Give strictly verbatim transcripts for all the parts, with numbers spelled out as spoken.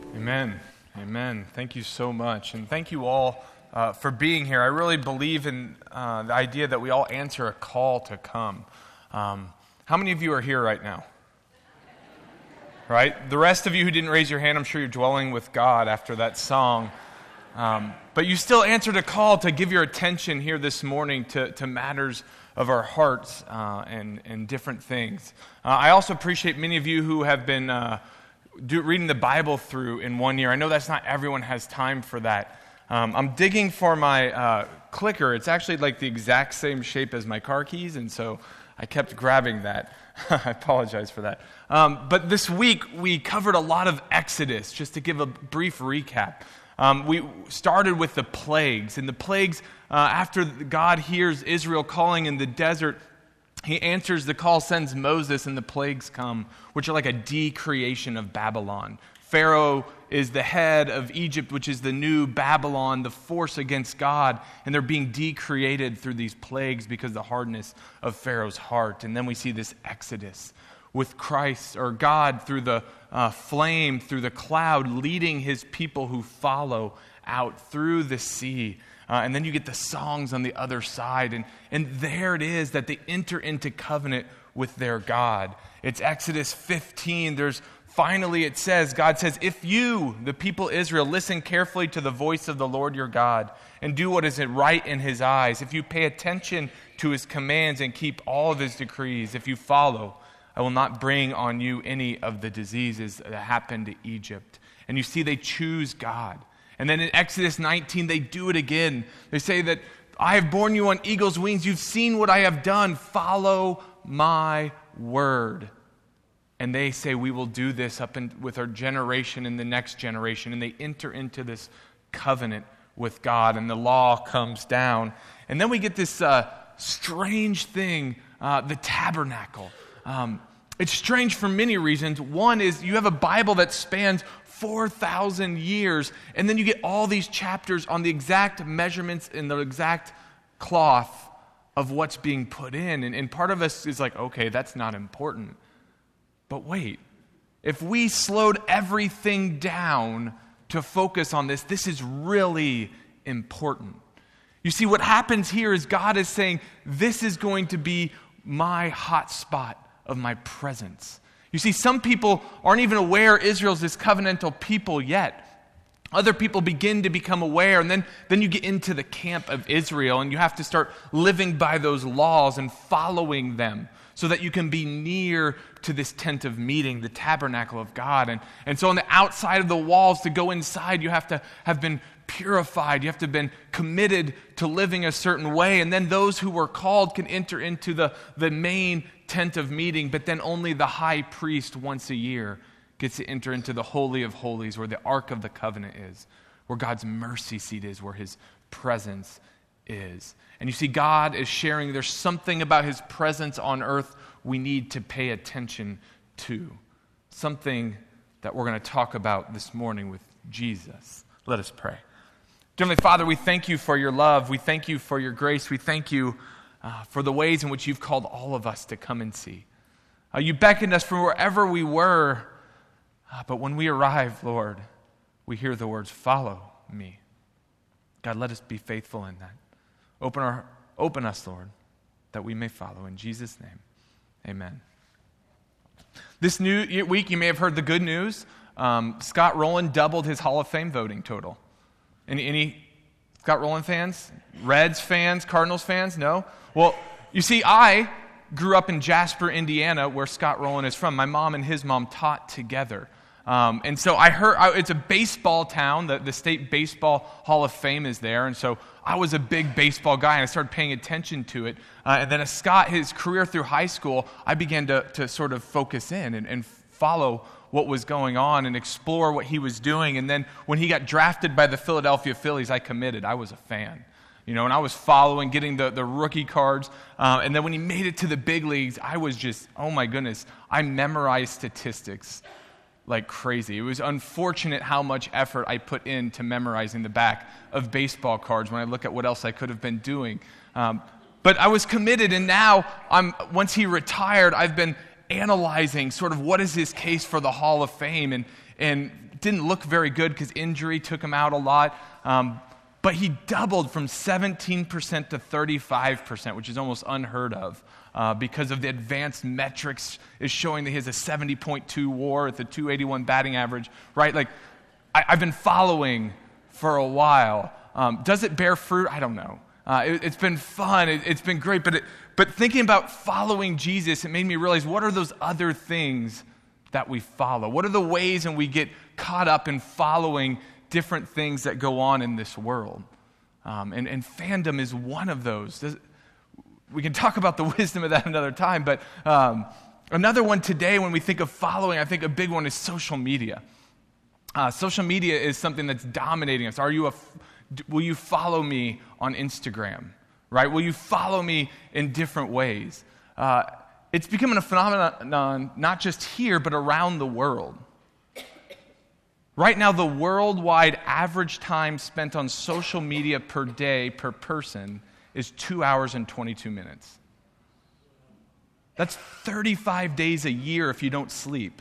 Amen. Amen. Thank you so much. And thank you all uh, for being here. I really believe in uh, the idea that we all answer a call to come. Um, how many of you are here right now? Right? The rest of you who didn't raise your hand, I'm sure you're dwelling with God after that song. Um, but you still answered a call to give your attention here this morning to, to matters of our hearts uh, and, and different things. Uh, I also appreciate many of you who have been uh, do, reading the Bible through in one year. I know that's not everyone has time for that. Um, I'm digging for my uh, clicker. It's actually like the exact same shape as my car keys, and so I kept grabbing that. I apologize for that. Um, but this week, we covered a lot of Exodus, just to give a brief recap. Um, we started with the plagues, and the plagues, uh, after God hears Israel calling in the desert, he answers the call, sends Moses, and the plagues come, which are like a decreation of Babylon. Pharaoh is the head of Egypt, which is the new Babylon, the force against God, and they're being decreated through these plagues because of the hardness of Pharaoh's heart. And then we see this Exodus with Christ, or God, through the uh, flame, through the cloud, leading his people who follow out through the sea. Uh, and then you get the songs on the other side. And, and there it is that they enter into covenant with their God. It's Exodus fifteen. There's finally, it says, God says, if you, the people Israel, listen carefully to the voice of the Lord your God and do what is right in his eyes, if you pay attention to his commands and keep all of his decrees, if you follow, I will not bring on you any of the diseases that happened to Egypt. And you see, they choose God. And then in Exodus nineteen, they do it again. They say that I have borne you on eagle's wings. You've seen what I have done. Follow my word. And they say, we will do this up in, with our generation and the next generation. And they enter into this covenant with God, and the law comes down. And then we get this uh, strange thing, uh, the tabernacle. Um, it's strange for many reasons. One is you have a Bible that spans four thousand years, and then you get all these chapters on the exact measurements and the exact cloth of what's being put in. And, and part of us is like, okay, that's not important. But wait, if we slowed everything down to focus on this, this is really important. You see, what happens here is God is saying, this is going to be my hot spot of my presence. You see, some people aren't even aware Israel's this covenantal people yet. Other people begin to become aware, and then, then you get into the camp of Israel, and you have to start living by those laws and following them so that you can be near to this tent of meeting, the tabernacle of God. And, and so on the outside of the walls, to go inside, you have to have been purified. You have to have been committed to living a certain way. And then those who were called can enter into the, the main tent of meeting, but then only the high priest once a year gets to enter into the Holy of Holies, where the Ark of the Covenant is, where God's mercy seat is, where his presence is. And you see, God is sharing there's something about his presence on earth we need to pay attention to. Something that we're going to talk about this morning with Jesus. Let us pray. Heavenly Father, we thank you for your love. We thank you for your grace. We thank you uh, for the ways in which you've called all of us to come and see. Uh, you beckoned us from wherever we were, uh, but when we arrive, Lord, we hear the words, follow me. God, let us be faithful in that. Open our, open us, Lord, that we may follow. In Jesus' name, amen. This new week, you may have heard the good news. Um, Scott Rowland doubled his Hall of Fame voting total. Any, any Scott Rowland fans? Reds fans? Cardinals fans? No? Well, you see, I grew up in Jasper, Indiana, where Scott Rowland is from. My mom and his mom taught together. Um, and so I heard, I, it's a baseball town. The, the State Baseball Hall of Fame is there. And so I was a big baseball guy, and I started paying attention to it. Uh, and then as Scott, his career through high school, I began to, to sort of focus in and, and follow what was going on and explore what he was doing. And then when he got drafted by the Philadelphia Phillies, I committed. I was a fan. You know, and I was following, getting the, the rookie cards. Uh, and then when he made it to the big leagues, I was just, oh my goodness, I memorized statistics like crazy. It was unfortunate how much effort I put into memorizing the back of baseball cards when I look at what else I could have been doing. Um, but I was committed, and now I'm. Once he retired, I've been analyzing sort of what is his case for the Hall of Fame, and and it didn't look very good because injury took him out a lot. Um, but he doubled from seventeen percent to thirty-five percent, which is almost unheard of uh, because of the advanced metrics is showing that he has a seventy point two W A R with a two eighty-one batting average, right? Like, I, I've been following for a while. Um, does it bear fruit? I don't know. Uh, it, it's been fun. It, it's been great. But it, but thinking about following Jesus, it made me realize, what are those other things that we follow? What are the ways and we get caught up in following different things that go on in this world? Um, and, and fandom is one of those. Does, we can talk about the wisdom of that another time, but um, another one today when we think of following, I think a big one is social media. Uh, social media is something that's dominating us. Are you a, will you follow me on Instagram, right? Will you follow me in different ways? Uh, it's becoming a phenomenon not just here, but around the world. Right now, the worldwide average time spent on social media per day per person is two hours and twenty-two minutes. That's thirty-five days a year if you don't sleep.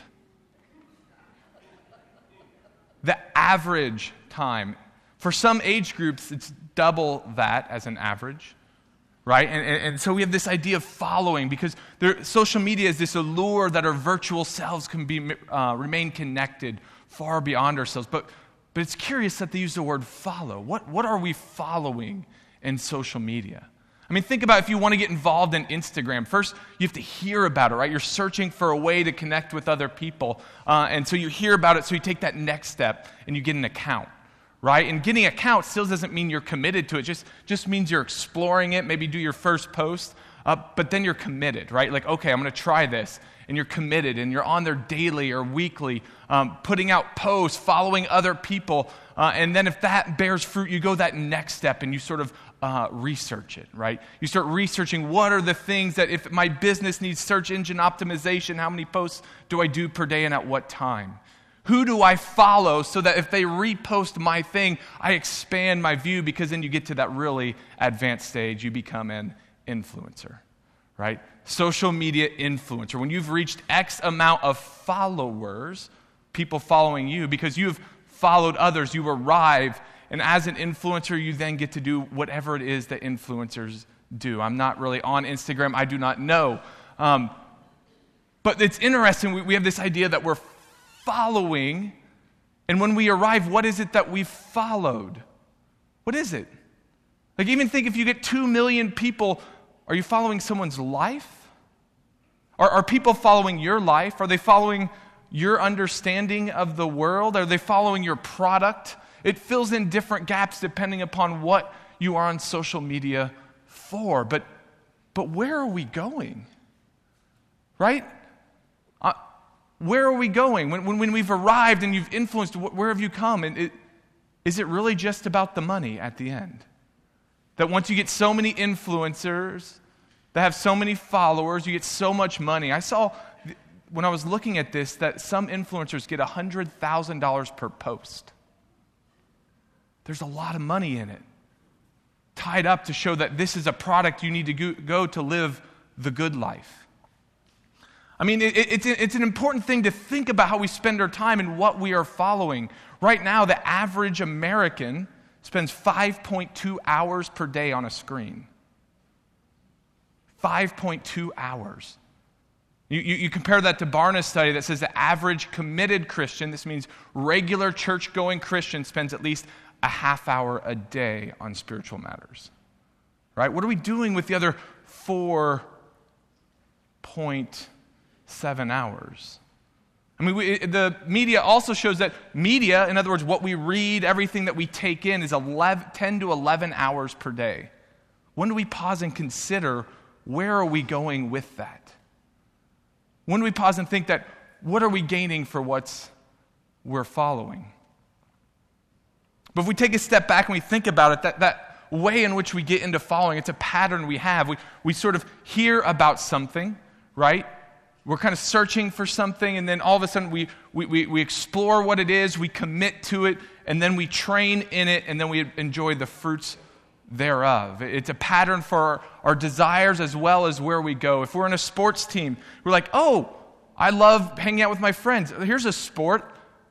The average time. For some age groups, it's double that as an average, right? And, and, and so we have this idea of following because there, social media is this allure that our virtual selves can be uh, remain connected far beyond ourselves. But but it's curious that they use the word follow. What what are we following in social media? I mean, think about if you want to get involved in Instagram. First, you have to hear about it, right? You're searching for a way to connect with other people. Uh, and so you hear about it, so you take that next step, and you get an account, right? And getting an account still doesn't mean you're committed to it. Just, just means you're exploring it, maybe do your first post, uh, but then you're committed, right? Like, okay, I'm going to try this. And you're committed, and you're on there daily or weekly, um, putting out posts, following other people. Uh, and then if that bears fruit, you go that next step, and you sort of uh, research it, right? You start researching what are the things that if my business needs search engine optimization, how many posts do I do per day and at what time? Who do I follow so that if they repost my thing, I expand my view, because then you get to that really advanced stage. You become an influencer, right? Social media influencer. When you've reached X amount of followers, people following you, because you've followed others, you arrive, and as an influencer, you then get to do whatever it is that influencers do. I'm not really on Instagram. I do not know. Um, but it's interesting. We, we have this idea that we're following, and when we arrive, what is it that we've followed? What is it? Like, even think if you get two million people, are you following someone's life? Are, are people following your life? Are they following your understanding of the world? Are they following your product? It fills in different gaps depending upon what you are on social media for. But, but where are we going? Right? Uh, where are we going? When, when, when we've arrived and you've influenced, where have you come? And it, is it really just about the money at the end? That once you get so many influencers that have so many followers, you get so much money. I saw, when I was looking at this, that some influencers get one hundred thousand dollars per post. There's a lot of money in it, tied up to show that this is a product you need to go, go to live the good life. I mean, it, it's, it's an important thing to think about how we spend our time and what we are following. Right now, the average American spends five point two hours per day on a screen. five point two hours. You, you, you compare that to Barna's study that says the average committed Christian, this means regular church-going Christian, spends at least a half hour a day on spiritual matters. Right? What are we doing with the other four point seven hours? I mean, we, the media also shows that media, in other words, what we read, everything that we take in, is eleven, ten to eleven hours per day. When do we pause and consider, where are we going with that? When do we pause and think that, what are we gaining for what's we're following? But if we take a step back and we think about it, that, that way in which we get into following, it's a pattern we have. We, we sort of hear about something, right? We're kind of searching for something, and then all of a sudden we, we, we, we explore what it is, we commit to it, and then we train in it, and then we enjoy the fruits thereof. It's a pattern for our, our desires as well as where we go. If we're in a sports team, we're like, oh, I love hanging out with my friends. Here's a sport.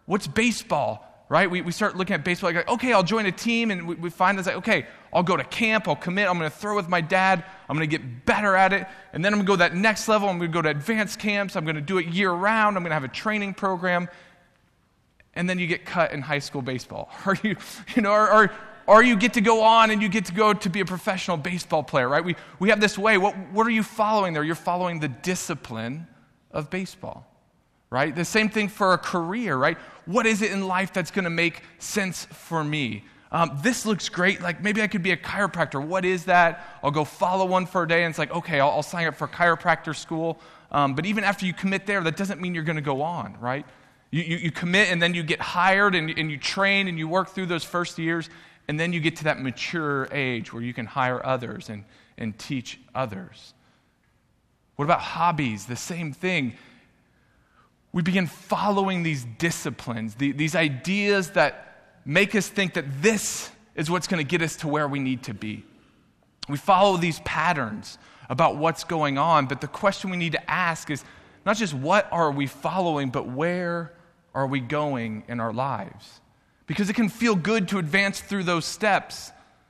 what's baseball? Right? We we start looking at baseball, like, okay, I'll join a team, and we, we find this like, okay, I'll go to camp, I'll commit, I'm going to throw with my dad, I'm going to get better at it, and then I'm going to go that next level, I'm going to go to advanced camps, I'm going to do it year round, I'm going to have a training program, and then you get cut in high school baseball. Or you, you know, or, or or you get to go on and you get to go to be a professional baseball player, right? We we have this way. What what are you following there? You're following the discipline of baseball. Right? The same thing for a career, right? What is it in life that's going to make sense for me? Um, this looks great. Like maybe I could be a chiropractor. What is that? I'll go follow one for a day, and it's like, okay, I'll, I'll sign up for chiropractor school. Um, but even after you commit there, that doesn't mean you're going to go on, right? You, you, you commit, and then you get hired, and, and you train, and you work through those first years, and then you get to that mature age where you can hire others and, and teach others. What about hobbies? The same thing. We begin following these disciplines, the, these ideas that make us think that this is what's going to get us to where we need to be. We follow these patterns about what's going on, but the question we need to ask is not just what are we following, but where are we going in our lives? Because it can feel good to advance through those steps,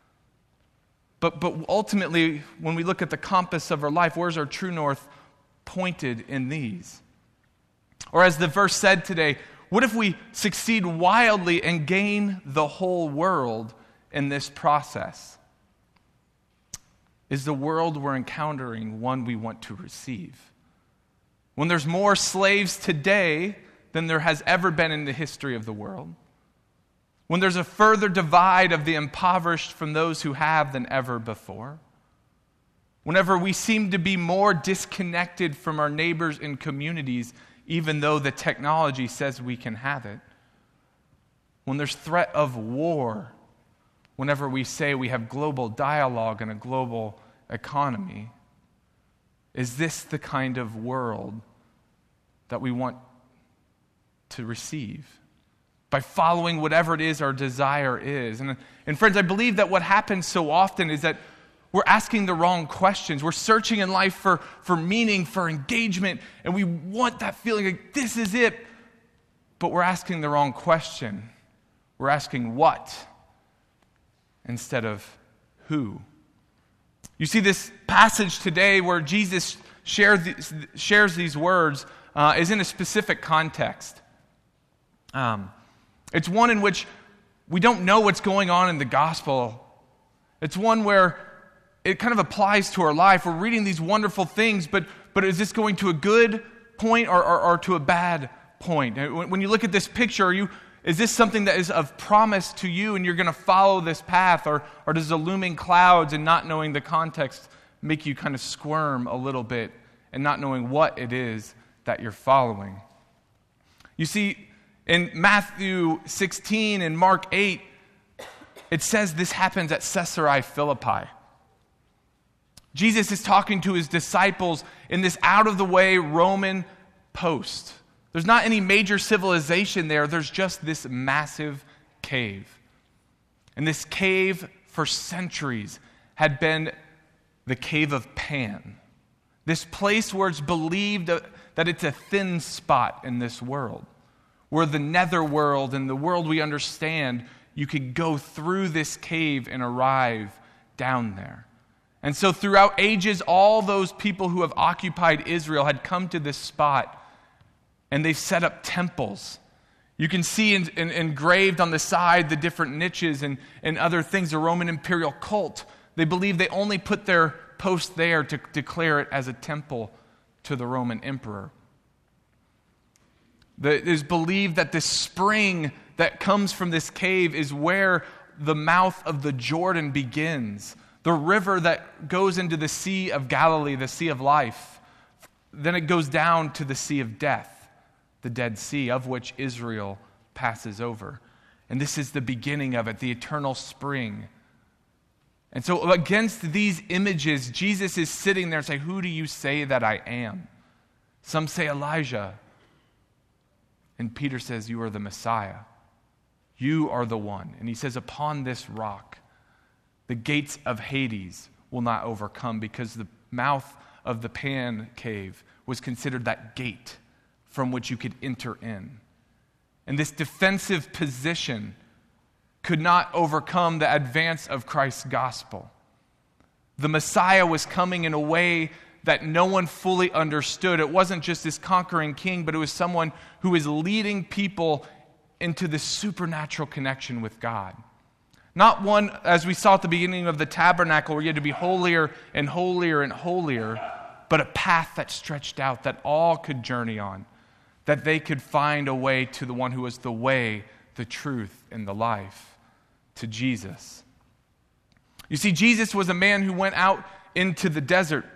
but, but ultimately, when we look at the compass of our life, where's our true north pointed in these? Or as the verse said today, what if we succeed wildly and gain the whole world in this process? Is the world we're encountering one we want to receive? When there's more slaves today than there has ever been in the history of the world, when there's a further divide of the impoverished from those who have than ever before, whenever we seem to be more disconnected from our neighbors and communities, even though the technology says we can have it, when there's threat of war, whenever we say we have global dialogue and a global economy, is this the kind of world that we want to receive? By following whatever it is our desire is. And, and friends, I believe that what happens so often is that we're asking the wrong questions. We're searching in life for, for meaning, for engagement, and we want that feeling like this is it, but we're asking the wrong question. We're asking what instead of who. You see, this passage today where Jesus shares these, shares these words uh, is in a specific context. Um, it's one in which we don't know what's going on in the gospel. It's one where it kind of applies to our life. We're reading these wonderful things, but but is this going to a good point or, or, or to a bad point? When you look at this picture, are you is this something that is of promise to you and you're going to follow this path? Or, or does the looming clouds and not knowing the context make you kind of squirm a little bit and not knowing what it is that you're following? You see, in Matthew sixteen and Mark eight, it says this happens at Caesarea Philippi. Jesus is talking to his disciples in this out-of-the-way Roman post. There's not any major civilization there. There's just this massive cave. And this cave, for centuries, had been the cave of Pan. This place where it's believed that it's a thin spot in this world. Where the netherworld and the world we understand, you could go through this cave and arrive down there. And so throughout ages, all those people who have occupied Israel had come to this spot, and they've set up temples. You can see in, in, engraved on the side the different niches and, and other things. The Roman imperial cult, they believe they only put their post there to declare it as a temple to the Roman emperor. It is believed that this spring that comes from this cave is where the mouth of the Jordan begins. The river that goes into the Sea of Galilee, the Sea of Life. Then it goes down to the Sea of Death, the Dead Sea, of which Israel passes over. And this is the beginning of it, the eternal spring. And so against these images, Jesus is sitting there and saying, who do you say that I am? Some say Elijah. And Peter says, you are the Messiah. You are the one. And he says, upon this rock, the gates of Hades will not overcome, because the mouth of the Pan cave was considered that gate from which you could enter in. and this defensive position could not overcome the advance of Christ's gospel. The Messiah was coming in a way that no one fully understood. It wasn't just this conquering king, but it was someone who was leading people into this supernatural connection with God. Not one, as we saw at the beginning of the tabernacle, where you had to be holier and holier and holier, but a path that stretched out, that all could journey on, that they could find a way to the one who was the way, the truth, and the life, to Jesus. You see, Jesus was a man who went out into the desert,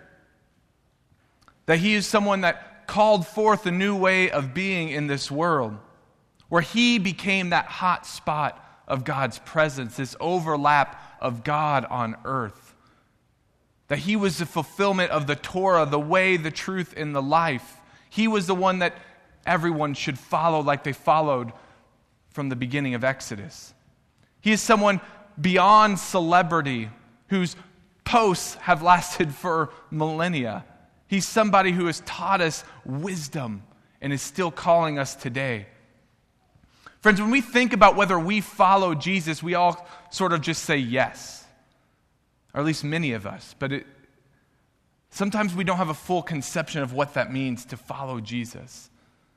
that he is someone that called forth a new way of being in this world, where he became that hot spot of God's presence, this overlap of God on earth. That he was the fulfillment of the Torah, the way, the truth, and the life. He was the one that everyone should follow like they followed from the beginning of Exodus. He is someone beyond celebrity whose posts have lasted for millennia. He's somebody who has taught us wisdom and is still calling us today. Friends, when we think about whether we follow Jesus, we all sort of just say yes. Or at least many of us. But it, sometimes we don't have a full conception of what that means to follow Jesus.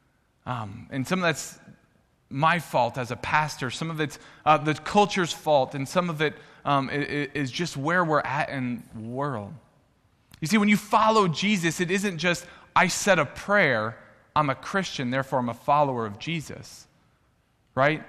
Um, and some of that's my fault as a pastor. Some of it's uh, the culture's fault. And some of it um, is just where we're at in the world. You see, when you follow Jesus, it isn't just, I said a prayer, I'm a Christian, therefore I'm a follower of Jesus. Right?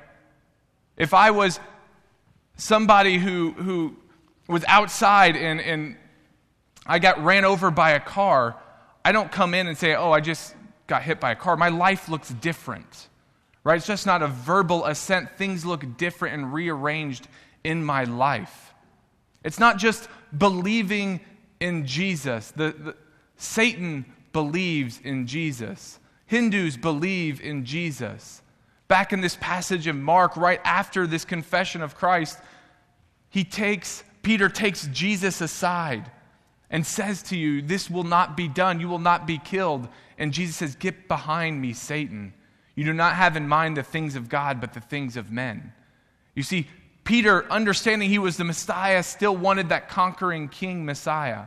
If I was somebody who who was outside and, and I got ran over by a car, I don't come in and say, oh, I just got hit by a car. My life looks different. Right? It's just not a verbal assent. Things look different and rearranged in my life. It's not just believing in Jesus. The, the, Satan believes in Jesus. Hindus believe in Jesus. Back in this passage of Mark, right after this confession of Christ, he takes, Peter takes Jesus aside and says to you, this will not be done. You will not be killed. And Jesus says, get behind me, Satan. You do not have in mind the things of God, but the things of men. You see, Peter, understanding he was the Messiah, still wanted that conquering king Messiah.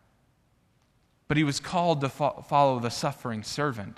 But he was called to fo- follow the suffering servant.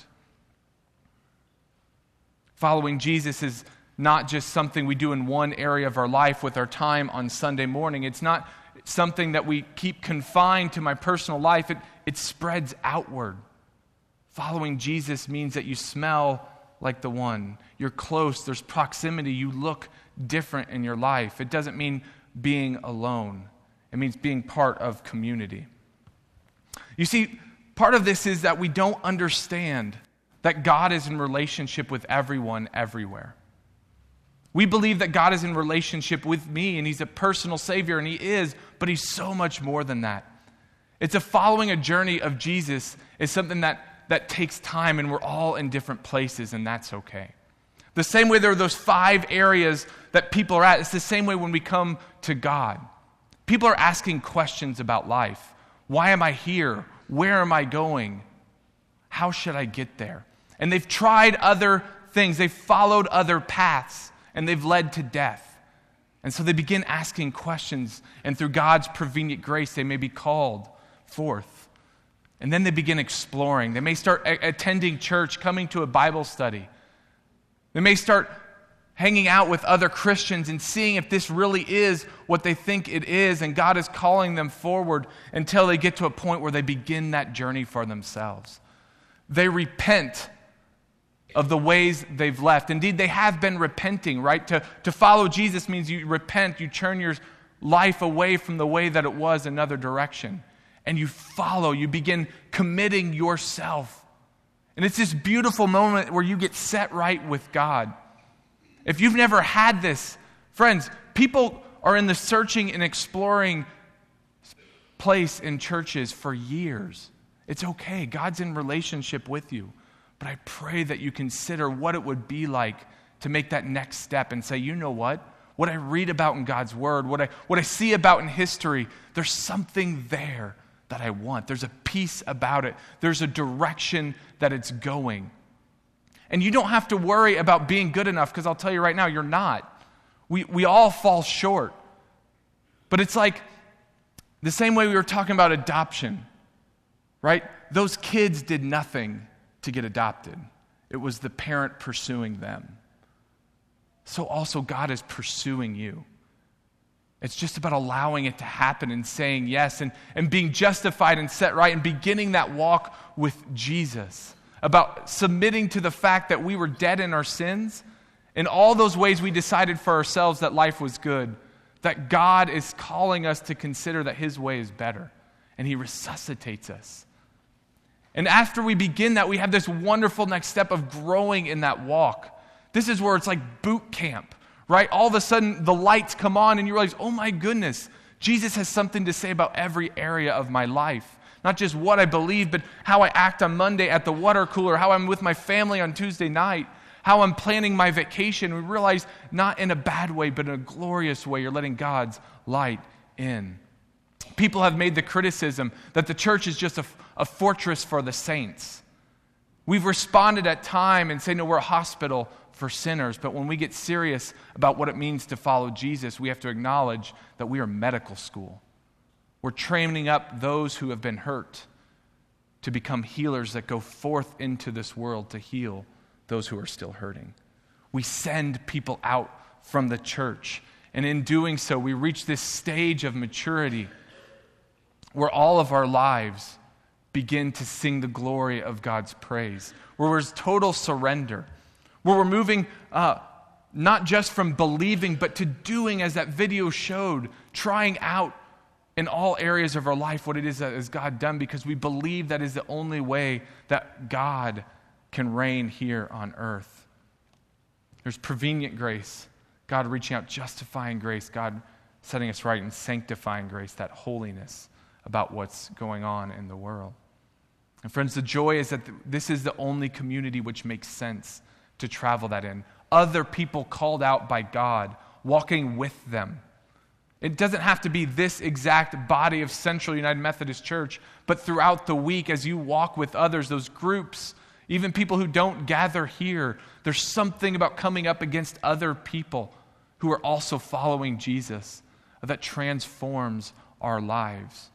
Following Jesus is not just something we do in one area of our life with our time on Sunday morning. It's not something that we keep confined to my personal life. It, it spreads outward. Following Jesus means that you smell like the one. You're close. There's proximity. You look different in your life. It doesn't mean being alone. It means being part of community. You see, part of this is that we don't understand that God is in relationship with everyone, everywhere. We believe that God is in relationship with me, and He's a personal Savior, and He is, but He's so much more than that. It's a following a journey of Jesus is something that, that takes time, and we're all in different places, and that's okay. The same way there are those five areas that people are at, it's the same way when we come to God. People are asking questions about life. Why am I here? Where am I going? How should I get there? And they've tried other things. They've followed other paths, and they've led to death. And so they begin asking questions, and through God's prevenient grace, they may be called forth. And then they begin exploring. They may start a- attending church, coming to a Bible study. They may start hanging out with other Christians and seeing if this really is what they think it is, and God is calling them forward until they get to a point where they begin that journey for themselves. They repent of the ways they've left. Indeed, they have been repenting, right? To, to follow Jesus means you repent, you turn your life away from the way that it was another direction. And you follow, you begin committing yourself. And it's this beautiful moment where you get set right with God. If you've never had this, friends, people are in the searching and exploring place in churches for years. It's okay. God's in relationship with you. But I pray that you consider what it would be like to make that next step and say, you know what? What I read about in God's Word, what I, what I see about in history, there's something there that I want. There's a peace about it. There's a direction that it's going. And you don't have to worry about being good enough, because I'll tell you right now, you're not. We, we all fall short. But it's like the same way we were talking about adoption, right? Those kids did nothing to get adopted. It was the parent pursuing them. So also God is pursuing you. It's just about allowing it to happen and saying yes and, and being justified and set right and beginning that walk with Jesus. About submitting to the fact that we were dead in our sins. In all those ways we decided for ourselves that life was good. That God is calling us to consider that his way is better. And he resuscitates us. And after we begin that, we have this wonderful next step of growing in that walk. This is where it's like boot camp, right? All of a sudden, the lights come on and you realize, oh my goodness, Jesus has something to say about every area of my life. Not just what I believe, but how I act on Monday at the water cooler, how I'm with my family on Tuesday night, how I'm planning my vacation. We realize not in a bad way, but in a glorious way, you're letting God's light in. People have made the criticism that the church is just a, a fortress for the saints. We've responded at time and say, no, we're a hospital for sinners. But when we get serious about what it means to follow Jesus, we have to acknowledge that we are medical school. We're training up those who have been hurt to become healers that go forth into this world to heal those who are still hurting. We send people out from the church. And in doing so, we reach this stage of maturity where all of our lives begin to sing the glory of God's praise, where there's total surrender, where we're moving uh, not just from believing, but to doing, as that video showed, trying out in all areas of our life what it is that has God done, because we believe that is the only way that God can reign here on earth. There's prevenient grace, God reaching out, justifying grace, God setting us right, and sanctifying grace, that holiness about what's going on in the world. And friends, the joy is that this is the only community which makes sense to travel that in. Other people called out by God, walking with them. It doesn't have to be this exact body of Central United Methodist Church, but throughout the week as you walk with others, those groups, even people who don't gather here, there's something about coming up against other people who are also following Jesus that transforms our lives.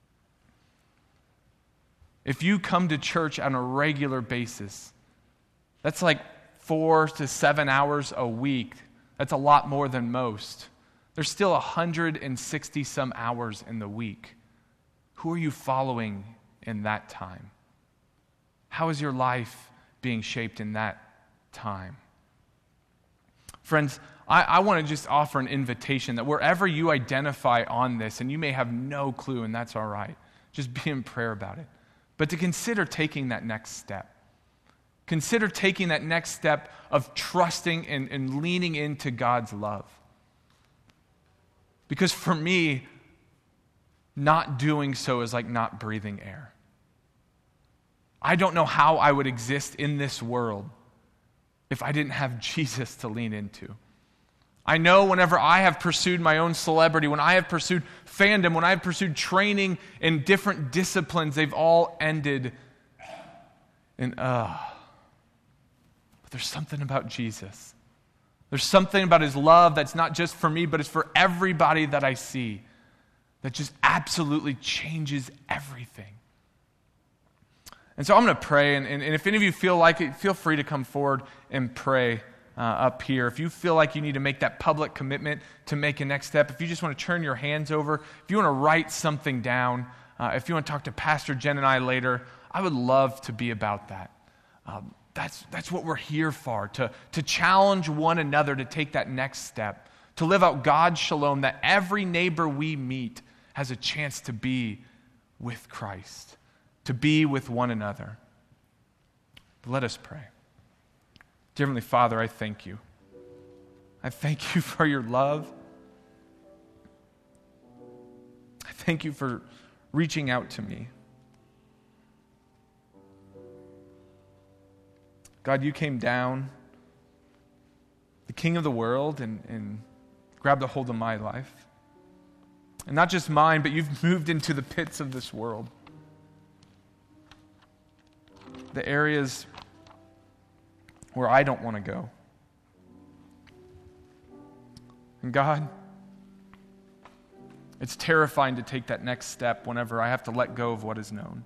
If you come to church on a regular basis, that's like four to seven hours a week. That's a lot more than most. There's still one hundred sixty some hours in the week. Who are you following in that time? How is your life being shaped in that time? Friends, I, I want to just offer an invitation that wherever you identify on this, and you may have no clue, and that's all right, just be in prayer about it. But to consider taking that next step. Consider taking that next step of trusting and, and leaning into God's love. Because for me, not doing so is like not breathing air. I don't know how I would exist in this world if I didn't have Jesus to lean into. I know whenever I have pursued my own celebrity, when I have pursued fandom, when I have pursued training in different disciplines, they've all ended in, uh. But there's something about Jesus. There's something about his love that's not just for me, but it's for everybody that I see, that just absolutely changes everything. And so I'm going to pray, and, and, and if any of you feel like it, feel free to come forward and pray uh, up here. If you feel like you need to make that public commitment to make a next step, if you just want to turn your hands over, if you want to write something down, uh, if you want to talk to Pastor Jen and I later, I would love to be about that. Um, that's, that's what we're here for, to, to challenge one another to take that next step, to live out God's shalom, that every neighbor we meet has a chance to be with Christ, to be with one another. But let us pray. Dear Heavenly Father, I thank you. I thank you for your love. I thank you for reaching out to me. God, you came down, the King of the world, and, and grabbed a hold of my life. And not just mine, but you've moved into the pits of this world. The areas where I don't want to go. And God, it's terrifying to take that next step whenever I have to let go of what is known.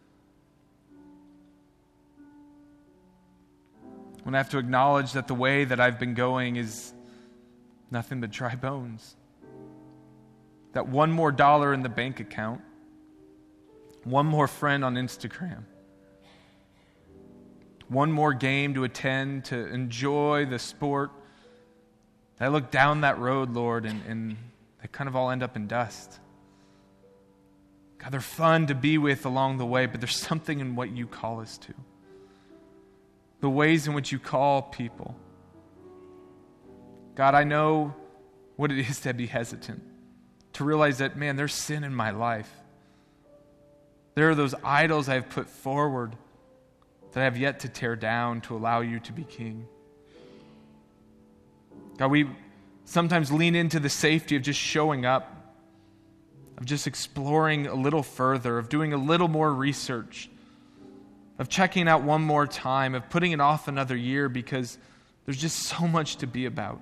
When I have to acknowledge that the way that I've been going is nothing but dry bones. That one more dollar in the bank account, one more friend on Instagram, one more game to attend, to enjoy the sport. I look down that road, Lord, and, and they kind of all end up in dust. God, they're fun to be with along the way, but there's something in what you call us to. The ways in which you call people. God, I know what it is to be hesitant, to realize that, man, there's sin in my life. There are those idols I have put forward that I have yet to tear down to allow you to be king. God, we sometimes lean into the safety of just showing up, of just exploring a little further, of doing a little more research, of checking out one more time, of putting it off another year because there's just so much to be about.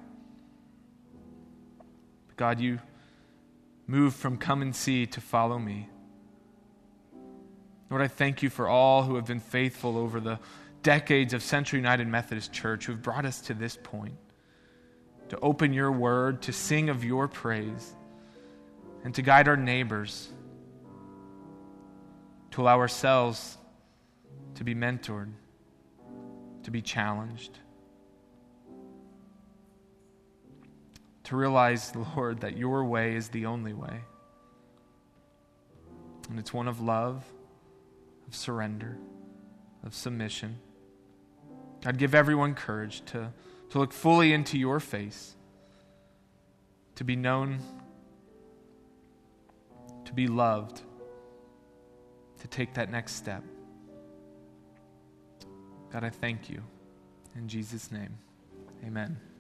God, you move from come and see to follow me. Lord, I thank you for all who have been faithful over the decades of Central United Methodist Church who have brought us to this point, to open your word, to sing of your praise, and to guide our neighbors, to allow ourselves to be mentored, to be challenged, to realize, Lord, that your way is the only way. And it's one of love, of surrender, of submission. God, give everyone courage to, to look fully into your face, to be known, to be loved, to take that next step. God, I thank you. In Jesus' name, amen.